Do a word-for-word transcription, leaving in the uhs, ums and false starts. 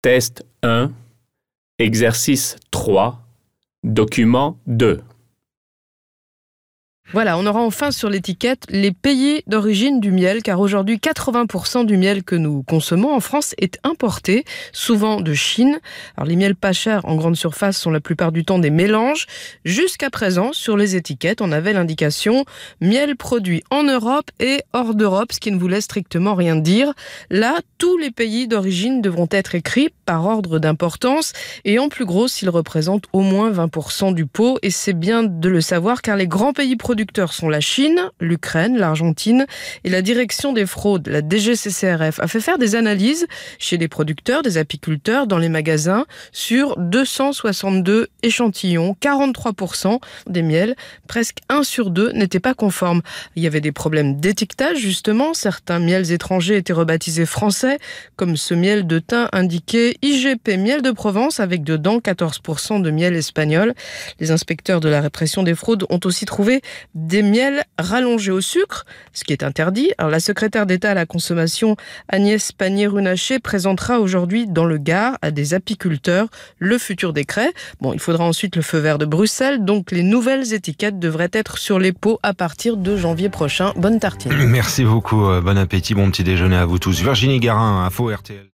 Test un, exercice trois, document deux. Voilà, on aura enfin sur l'étiquette les pays d'origine du miel, car aujourd'hui quatre-vingts pour cent du miel que nous consommons en France est importé, souvent de Chine. Alors les miels pas chers en grande surface sont la plupart du temps des mélanges. Jusqu'à présent, sur les étiquettes, on avait l'indication miel produit en Europe et hors d'Europe, ce qui ne voulait strictement rien dire. Là, tous les pays d'origine devront être écrits par ordre d'importance et en plus gros s'ils représentent au moins vingt pour cent du pot. Et c'est bien de le savoir car les grands pays producteurs sont la Chine, l'Ukraine, l'Argentine et la direction des fraudes, la D G C C R F, a fait faire des analyses chez les producteurs, des apiculteurs, dans les magasins sur deux cent soixante-deux échantillons. quarante-trois pour cent des miels, presque un sur deux, n'étaient pas conformes. Il y avait des problèmes d'étiquetage justement, certains miels étrangers étaient rebaptisés français, comme ce miel de thym indiqué I G P miel de Provence avec dedans quatorze pour cent de miel espagnol. Les inspecteurs de la répression des fraudes ont aussi trouvé des miels rallongés au sucre, ce qui est interdit. Alors, la secrétaire d'État à la consommation, Agnès Pannier-Runacher, présentera aujourd'hui dans le Gard à des apiculteurs le futur décret. Bon, il faudra ensuite le feu vert de Bruxelles, donc les nouvelles étiquettes devraient être sur les pots à partir de janvier prochain. Bonne tartine. Merci beaucoup, bon appétit, bon petit déjeuner à vous tous. Virginie Garin, Info R T L.